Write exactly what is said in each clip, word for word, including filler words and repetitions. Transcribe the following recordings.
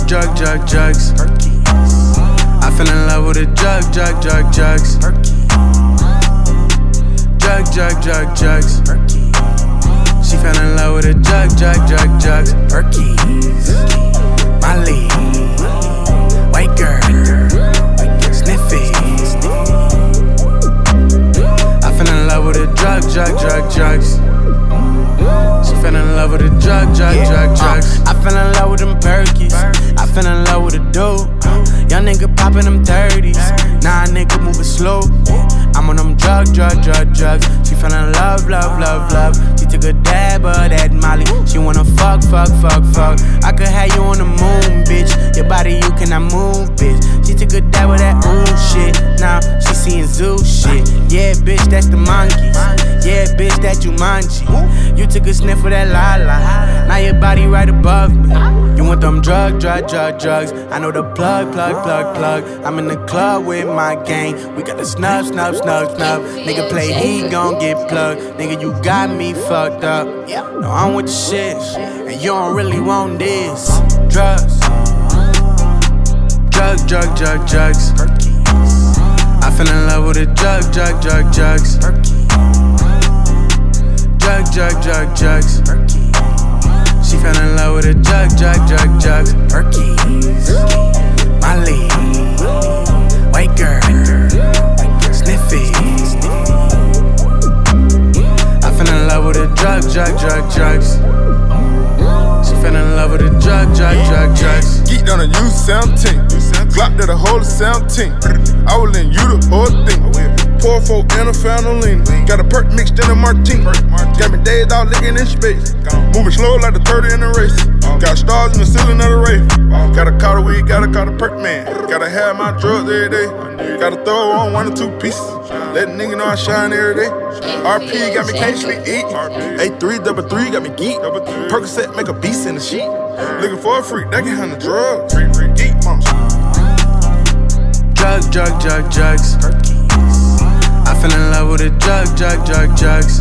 drug, drug, drugs. I fell in love with a drug, drug, drug, drugs. Drug, drug, drug, drugs. She fell in love with a drug, drug, drug, drugs. Perkies, Molly, white girl, sniffy. I fell in love with a drug, drug, drug, drugs. She fell in love with a drug, drug, yeah, drug, drugs. Uh, I fell in love with them perkies. I fell in love with a dope. Young nigga poppin' them thirties. Nah, nigga moving slow. I'm on them drug, drug, drug, drugs. She fell in love, love, love, love. She took a dab of that Molly. She wanna fuck, fuck, fuck, fuck. I could have you on the moon, bitch. Your body you cannot move, bitch. She took a dab of that old shit. Now she seeing zoo shit. Yeah, bitch, that's the monkeys. Yeah, bitch, that Jumanji. You took a sniff of that la-la. Now your body right above me. You want them drug, drug, drug, drugs. I know the plug, plug, plug, plug. I'm in the club with my gang. We got the snub, snub, snub, snub. Nigga play, he gon' get plugged. Nigga, you got me fucked up. No, I'm with the shit, and you don't really want this. Drugs. Drug, drug, drug, drugs. I fell in love with a drug, drug, drug, drugs. Drug, drug, drug, drugs. She fell in love with a drug, drug, drug, drugs. Perkies, Molly, white girl, sniffy. I fell in love with a drug, drug, drug, drugs. She fell in love with a drug, drug, drug, drugs. Geeked on a U seventeen, Glock to the whole seventeen. I was in you the whole thing. Pour four and a Fanoline. Got a perk mixed in a martini. Got me dazed out licking in space. Moving slow like the thirty in the race. Got stars in the ceiling of the rave. Gotta call the weed, gotta call the perk man. Gotta have my drugs every day. Gotta throw on one or two pieces. Let a nigga know I shine every day. R P got me can't sleep eating. A three, double three got me geek. Percocet make a beast in the sheet. Looking for a freak that can handle drugs. Geek monster. Drug, drug, drug, drugs. I fell in love with a drug, drug, drug, drugs.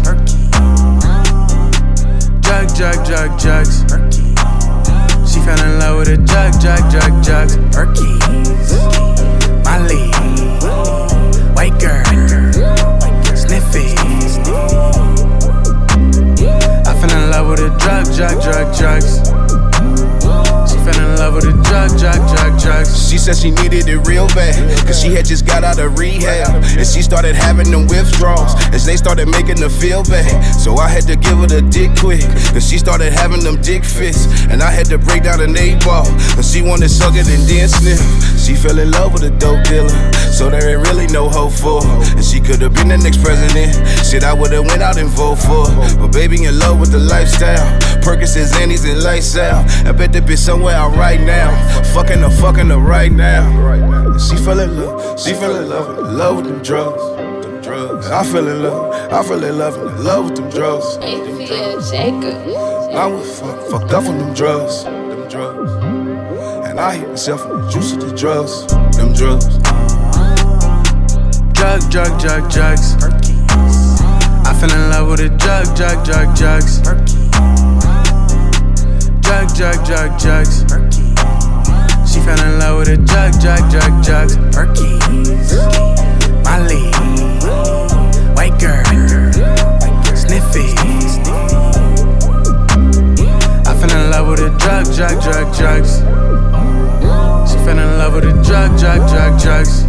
Drug, drug, drug, drugs. She fell in love with a drug, drug, drug, drugs. Perkies, Molly, white girl, sniffy. I fell in love with a drug, drug, drug, drugs. She fell in love with a drug, drug, drug, drugs. She said she needed it real bad, cause she had just got out of rehab. And she started having them withdrawals as they started making her feel bad. So I had to give her the dick quick, cause she started having them dick fits. And I had to break down an eight ball, cause she wanted to suck it and then sniff. She fell in love with a dope dealer, so there ain't really no hope for her. And she could've been the next president. Shit, I would've went out and vote for her. But baby in love with the lifestyle, Percocets, Annie's, and lights out. I bet that bitch somewhere out right now, fucking her, fucking her right now. And she fell in love, she fell in love, in love with them drugs. Them drugs. I fell in love, I fell in love, in love with them drugs. Them drugs. I was fuck, fucked up on them drugs. Them drugs. And I hit myself in the juice of the drugs. Them drugs. Drug, drug, drug, drugs. I fell in love with a drug, drug, drug, drugs. Drug, drug, drug, drugs. She fell in love with a drug, drug, drug, drugs. Perkies, Molly, white girl, sniffy. I fell in love with a drug, drug, drug, drugs. She fell in love with a drug, drug, drug, drugs.